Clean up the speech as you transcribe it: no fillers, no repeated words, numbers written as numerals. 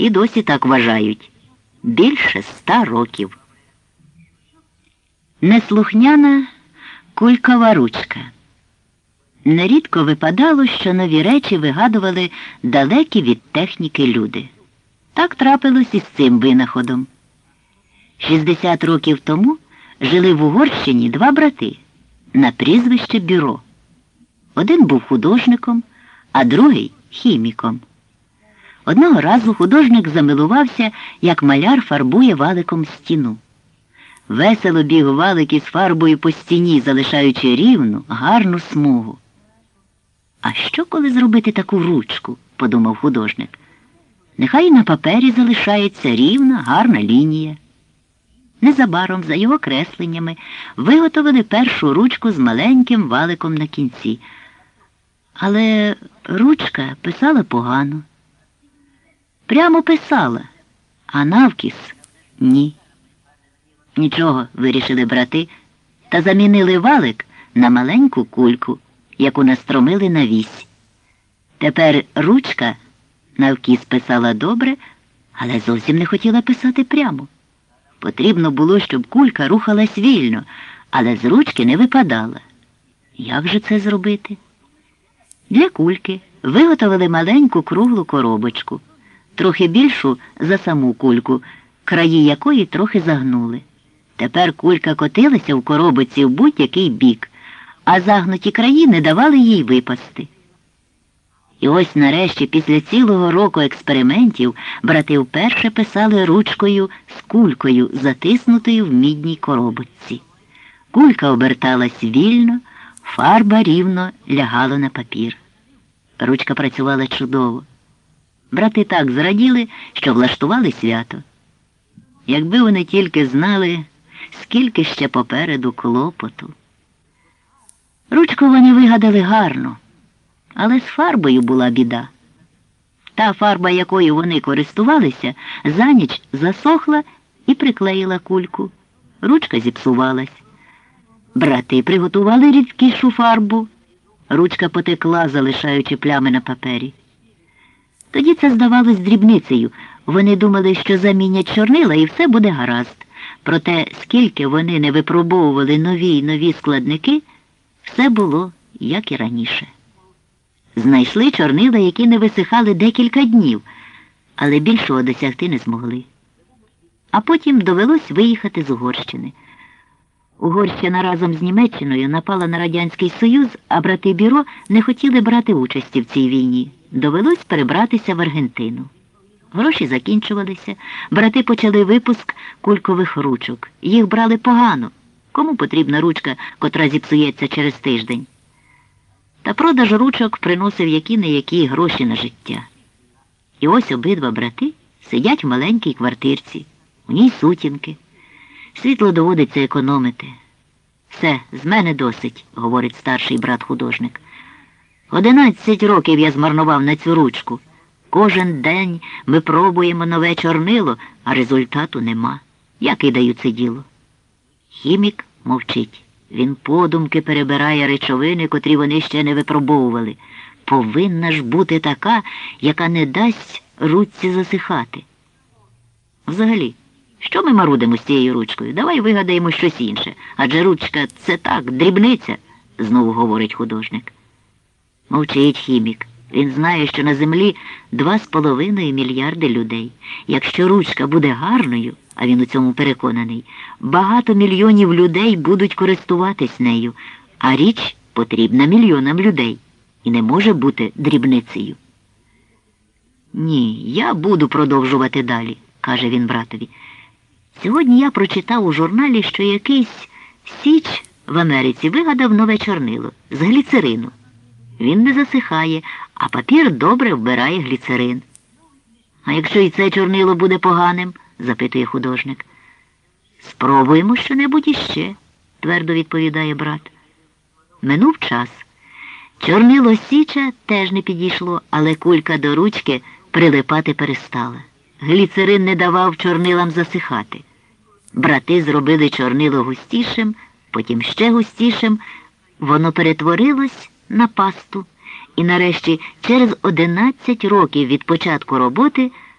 І досі так вважають. Більше 100 років. Неслухняна кулькова ручка. Нерідко випадало, що нові речі вигадували далекі від техніки люди. Так трапилось і з цим винаходом. 60 років тому жили в Угорщині 2 брати на прізвище Бюро. Один був художником, а другий – хіміком. Одного разу художник замилувався, як маляр фарбує валиком стіну. Весело біг валик із фарбою по стіні, залишаючи рівну, гарну смугу. «А що, коли зробити таку ручку?» – подумав художник. «Нехай на папері залишається рівна, гарна лінія». Незабаром, за його кресленнями, виготовили першу ручку з маленьким валиком на кінці. Але ручка писала погано. Прямо писала, а навкіс – ні. Нічого, вирішили брати, та замінили валик на маленьку кульку, яку настромили на вісь. Тепер ручка навкіс писала добре, але зовсім не хотіла писати прямо. Потрібно було, щоб кулька рухалась вільно, але з ручки не випадала. Як же це зробити? Для кульки виготовили маленьку круглу коробочку, трохи більшу за саму кульку, краї якої трохи загнули. Тепер кулька котилася в коробочці в будь-який бік, а загнуті краї не давали їй випасти. І ось нарешті, після цілого року експериментів, брати вперше писали ручкою з кулькою, затиснутою в мідній коробочці. Кулька оберталась вільно, фарба рівно лягала на папір. Ручка працювала чудово. Брати так зраділи, що влаштували свято. Якби вони тільки знали, скільки ще попереду клопоту. Ручку вони вигадали гарно, але з фарбою була біда. Та фарба, якою вони користувалися, за ніч засохла і приклеїла кульку. Ручка зіпсувалась. Брати приготували рідкішу фарбу. Ручка потекла, залишаючи плями на папері. Тоді це здавалось дрібницею. Вони думали, що замінять чорнила і все буде гаразд. Проте, скільки вони не випробовували нові й нові складники, все було, як і раніше. Знайшли чорнила, які не висихали декілька днів, але більшого досягти не змогли. А потім довелось виїхати з Угорщини. Угорщина разом з Німеччиною напала на Радянський Союз, а брати Бюро не хотіли брати участі в цій війні. Довелось перебратися в Аргентину. Гроші закінчувалися, брати почали випуск кулькових ручок. Їх брали погано. Кому потрібна ручка, котра зіпсується через тиждень? Та продаж ручок приносив які-не-які гроші на життя. І ось обидва брати сидять в маленькій квартирці. У ній сутінки. Світло доводиться економити. «Все, з мене досить», – говорить старший брат-художник. 11 років я змарнував на цю ручку. Кожен день ми пробуємо нове чорнило, а результату нема. Я кидаю це діло. Хімік мовчить. Він подумки перебирає речовини, котрі вони ще не випробовували. Повинна ж бути така, яка не дасть ручці засихати. Взагалі, що ми марудимо з цією ручкою? Давай вигадаємо щось інше. Адже ручка – це так, дрібниця, знову говорить художник. Мовчить хімік. Він знає, що на землі 2,5 мільярди людей. Якщо ручка буде гарною, а він у цьому переконаний, багато мільйонів людей будуть користуватись нею, а річ потрібна мільйонам людей і не може бути дрібницею. «Ні, я буду продовжувати далі», – каже він братові. «Сьогодні я прочитав у журналі, що якийсь Січ в Америці вигадав нове чорнило з гліцерину. Він не засихає, а папір добре вбирає гліцерин». «А якщо і це чорнило буде поганим?» – запитує художник. «Спробуємо що-небудь іще», – твердо відповідає брат. Минув час. Чорнило Січа теж не підійшло, але кулька до ручки прилипати перестала. Гліцерин не давав чорнилам засихати. Брати зробили чорнило густішим, потім ще густішим. Воно перетворилось на пасту. І нарешті через 11 років від початку роботи